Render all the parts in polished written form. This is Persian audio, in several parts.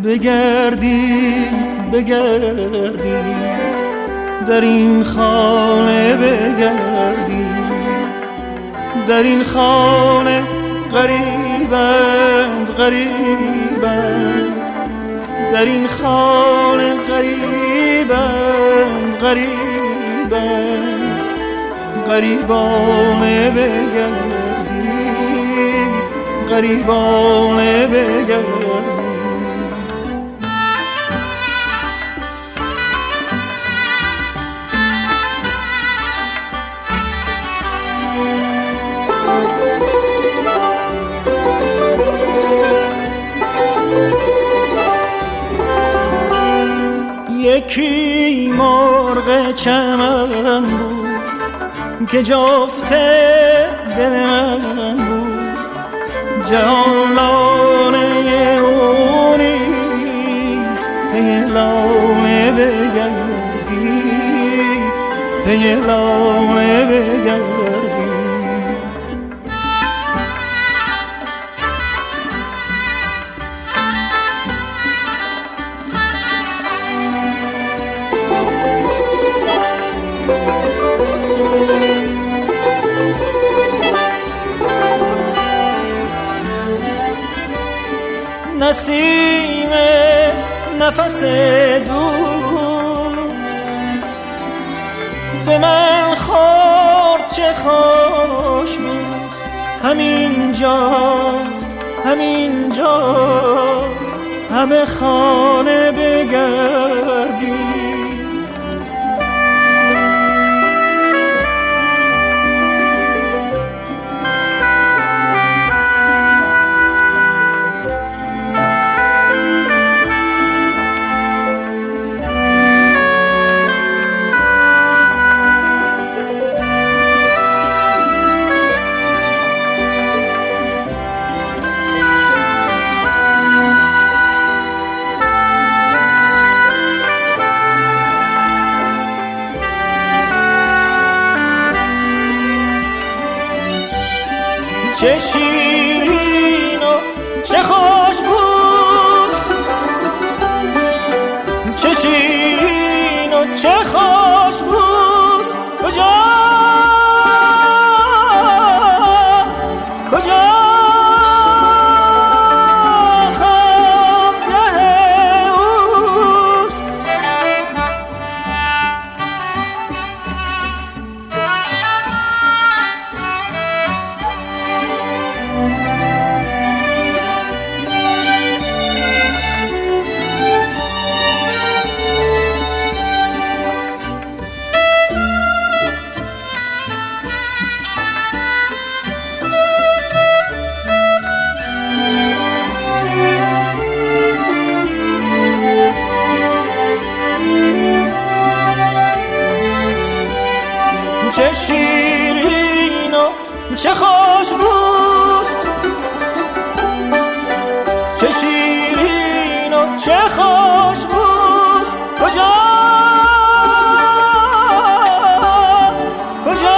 بگردی بگردی در این خانه بگردی در این خانه غریبند غریبند در این خانه غریبند غریبند غریبانه بگردید غریبانه بگردید یکی مرغ چمن بود که جفت دل من بود جهان لانه او نیست پی لانه بگردی پی لانه بگردی نسیم نفس دوست به من خورد چه خوش بود همین جاست همین جاست همه خانه بگردی چه شیرین و چه خوش بوست چه شیرین و چه خوش بوست کجا کجا خوابگاه اوست چه شیرین و چه خوش بوست چه شیرین و چه خوش بوست کجا کجا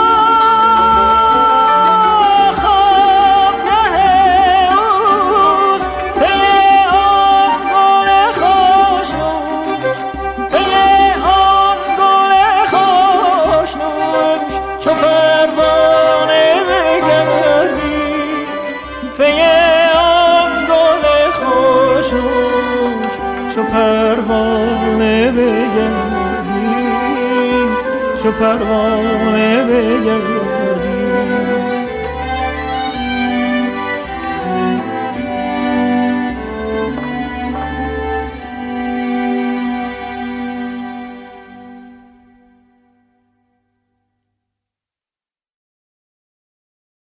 خوابگاه اوست پی آن گل خوشنوش پی آن گل خوشنوش چو پروانه بگردی پی آن گل خوشنوش چو پروانه بگردی چو پروانه